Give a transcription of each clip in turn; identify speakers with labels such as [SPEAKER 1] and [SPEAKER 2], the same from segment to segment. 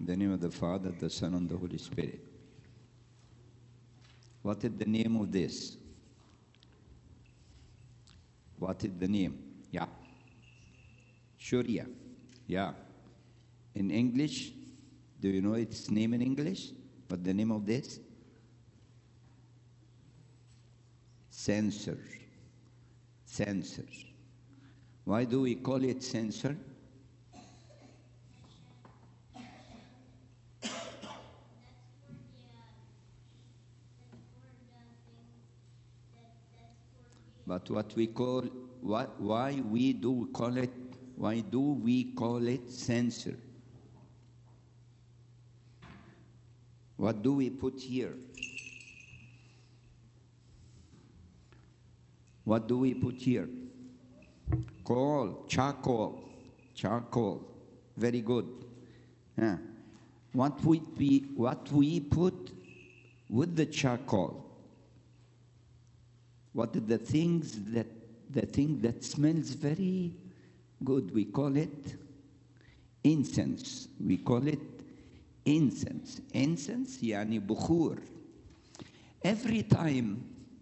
[SPEAKER 1] In the name of the Father, the Son, and the Holy Spirit. What is the name of this? What is the name? Yeah. Sharia. Yeah. In English, do you know its name in English? What's the name of this? Censer. Censer. Why do we call it censer? But what we call, why do we call it censer? What do we put here? What do we put here? Charcoal. Very good. Yeah. What we put with the charcoal? What are the thing that smells very good? We call it incense. We call it incense. Incense, yani bukhur. Every time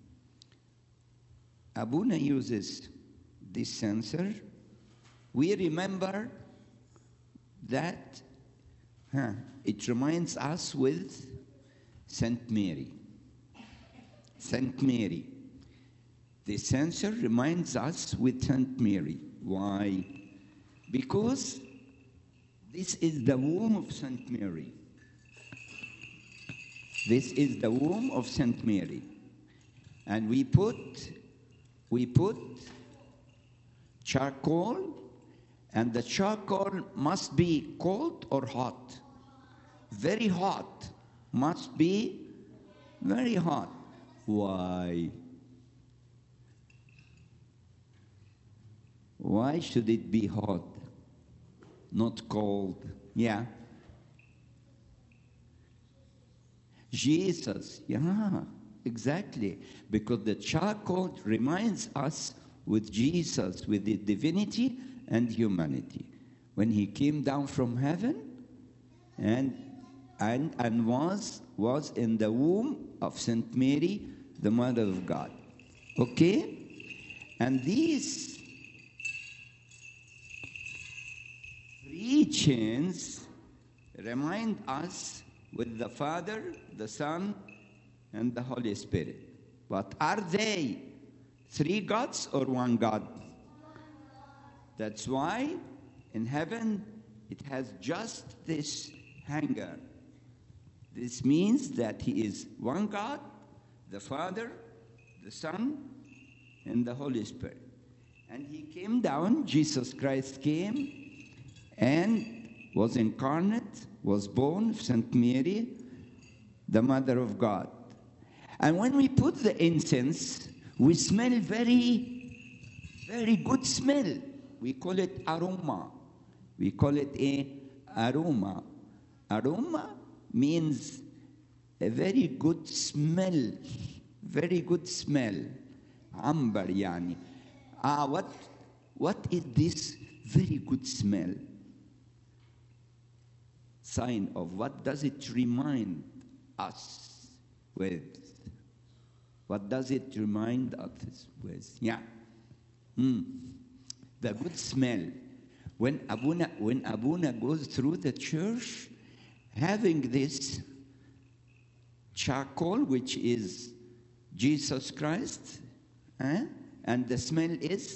[SPEAKER 1] Abuna uses this censer, we remember that it reminds us with Saint Mary. Saint Mary. The censer reminds us with Saint Mary. Why? Because this is the womb of Saint Mary. This is the womb of Saint Mary. And we put charcoal, and the charcoal must be cold or hot. Very hot. Must be very hot. Why? Why should it be hot, not cold? Yeah. Jesus, yeah, exactly. Because the charcoal reminds us with Jesus, with the divinity and humanity. When he came down from heaven and was in the womb of Saint Mary, the Mother of God. Okay? And these three chains remind us with the Father, the Son, and the Holy Spirit. But are they three gods or one God? That's why in heaven it has just this hanger. This means that he is one God, the Father, the Son, and the Holy Spirit. And he came down, Jesus Christ came and was incarnate, was born of Saint Mary, the Mother of God. And when we put the incense, we smell very, very good smell. We call it aroma. We call it aroma. Aroma means a very good smell. Very good smell. Amber yani. What is this very good smell? Sign of what does it remind us with? What does it remind us with? Yeah. The good smell. When Abuna goes through the church, having this charcoal, which is Jesus Christ, and the smell is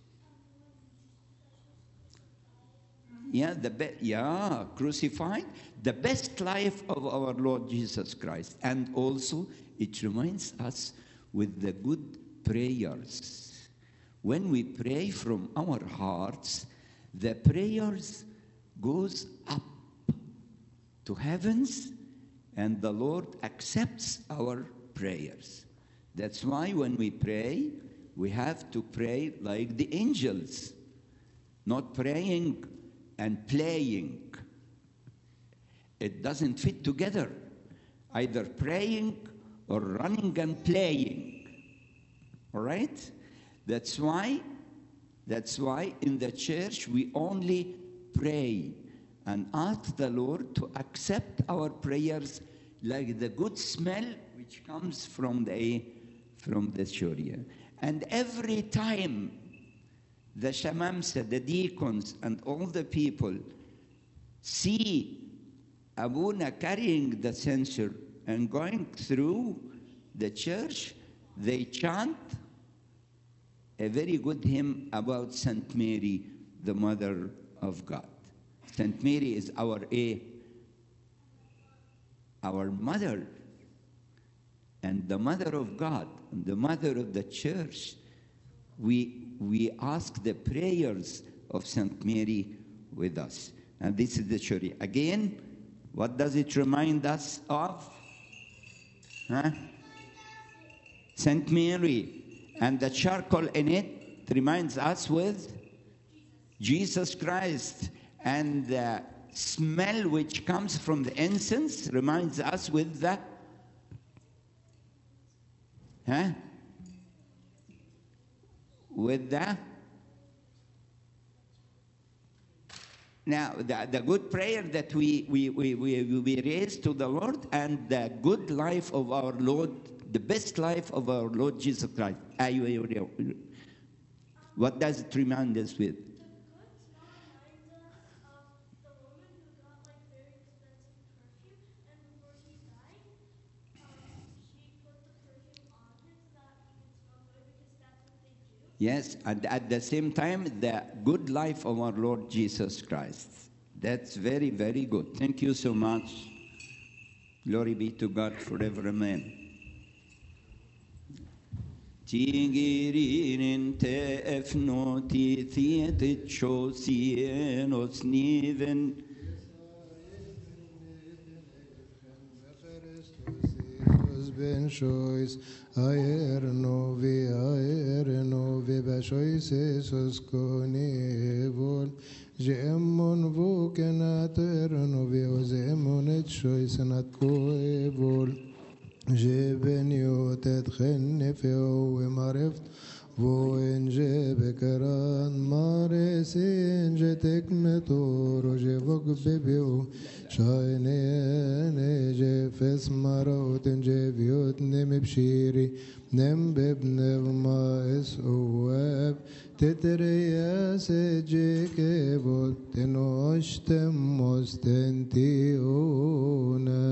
[SPEAKER 1] crucified, the best life of our Lord Jesus Christ. And also it reminds us with the good prayers. When we pray from our hearts, the prayers goes up to heavens, and the Lord accepts our prayers. That's why when we pray, we have to pray like the angels, not praying and playing. It doesn't fit together, either praying or running and playing. All right? That's why in the church we only pray and ask the Lord to accept our prayers like the good smell which comes from the Sharia. And every time the shamamsa, the deacons, and all the people see Abuna carrying the censer and going through the church, they chant a very good hymn about Saint Mary, the Mother of God. Saint Mary is our mother, and the Mother of God, and the Mother of the Church. We ask the prayers of Saint Mary with us. And this is the Sharia. Again, what does it remind us of? Saint Mary. And the charcoal in it reminds us with Jesus Christ. And the smell which comes from the incense reminds us with the now the good prayer that we raise to the Lord, and the good life of our Lord, the best life of our Lord Jesus Christ. What does it remind us with? Yes, and at the same time, the good life of our Lord Jesus Christ. That's very, very good. Thank you so much. Glory be to God forever. Amen. Tigirinin te efnoti theatit chosienos niven.
[SPEAKER 2] Ben shois aer novi bashois esos conevol gemon vokenater novi ozemon et shois nat coevol jebeniot et khnefeo emareft voen jebekaran maresin jetekmetor jevok bebeo شاينين جفس مروت جفيوت نم بشيري نم ببن ما اسواب تترياس جيكيبوت تنوشتم مستنتيونا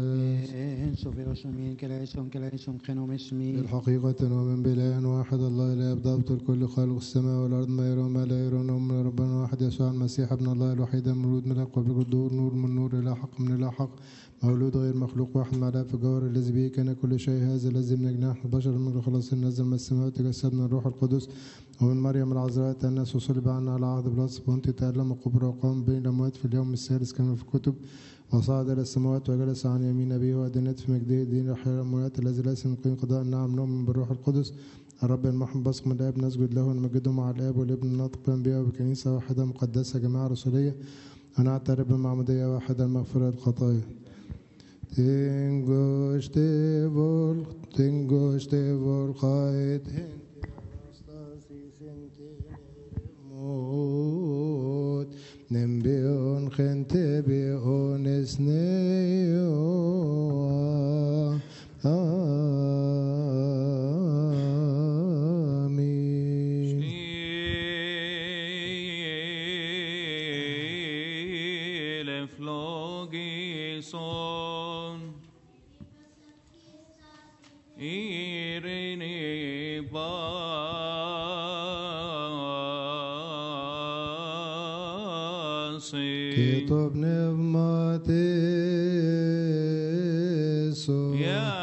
[SPEAKER 2] بالحقيقة نؤمن بإله واحد الله لا يبدأ الكل خالق السماء والأرض ما يرى ما لا يرى من ربنا واحد يسوع المسيح ابن الله الوحيد المولود من قبل الدور نور من نور إلى حق من إلى حق مولود غير مخلوق واحد مع الآب في الجوهر الذي به كان كل شيء هذا الذي من جناح البشر من خلاص نزل من السماء وتجسد من الروح القدس ومن مريم العذراء تأنس وصلب عنا على عهد بلاطس بونتي تألم وقبر وقام بين الأموات في اليوم الثالث كما في الكتب وصعد إلى السماوات وجلس عن يمين أبيه وأدنت في مجده دين الحياة الأموات الذي ليس من قيم قضاء النعم نؤمن بالروح القدس الرب المحب بصق من الآب نسجد له ونمجده مع الآب والابن الناطق بأنبياء وبكنيسة واحدة مقدسة جماعة رسولية ونعترف بمعمودية واحدة لمغفرة الخطايا. Tingoste volkait mot nembion gente bion esneo amin.
[SPEAKER 3] Stille flogison Irene basi
[SPEAKER 2] Kitov nevmate